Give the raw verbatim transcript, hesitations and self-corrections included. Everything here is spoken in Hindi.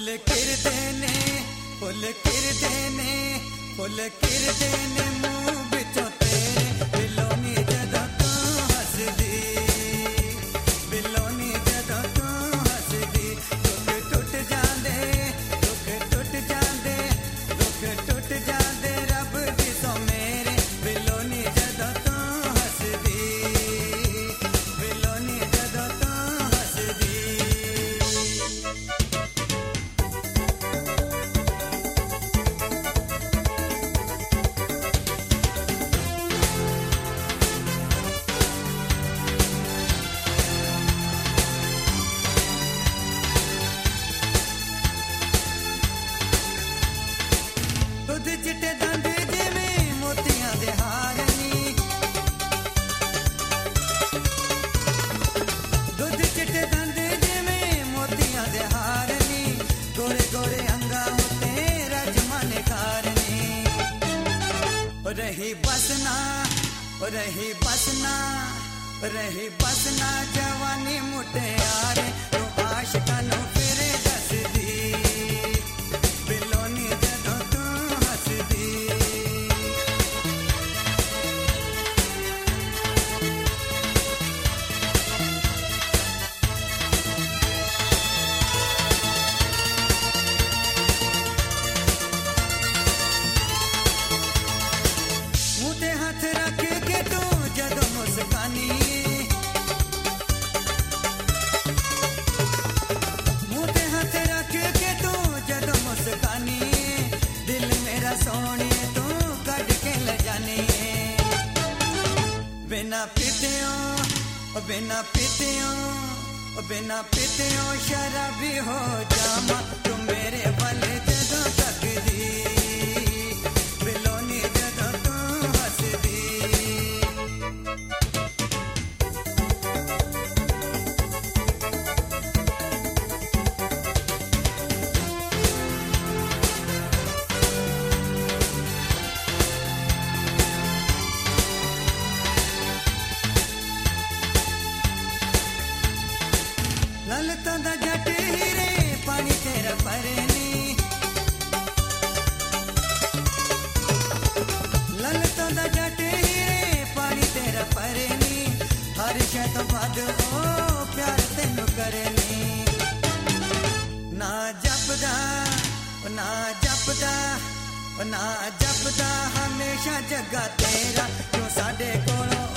फुल किरदे ने फुल किरदे ने फुल किरदे ने मुंह विचों तेरे बिलोनी जदों तू हसदी बिलोनी जदों तू हसदी दुख टुट जांदे दुख टुट जांदे दुख टुट जांदे रब दी सो मेरे बिलोनी जदों तू हसदी बिलोनी जदों तू हसदी दुध चिट्टे दंद जिवें मोतियां दे हार नी दुध चिट्टे दंद जिवें मोतियां दे हार नी गोरे गोरे अंगा उते रजमाने खार नी ओ रही बसना ओ रही बसना रही बसना जवानी मुटियारे तू आशिकां नूं फिरे दसदी बिलोनी जदों तू हसदी मूंह ते हथ रख के तू जदों मुस्कानी मूंह ते हथ रख के तू जदों मुस्कानी दिल मेरा सोनी तू कट के ले जानी बिना पितियों ओ बिना पितियों ओ बिना पितियों शराबी हो जामा तू मेरे वाले जदों तकदी बिलोनी जदों तू हसदी ललता दा जट हीरे पानी तेरा भरनी ललता दा जट हीरे पानी तेरा भरनी हर शै तो बद ओ प्यार तेनू करनी ना जपदा ओ ना जपदा ओ ना जपदा हमेशा जगा तेरा क्यों साडे कोलों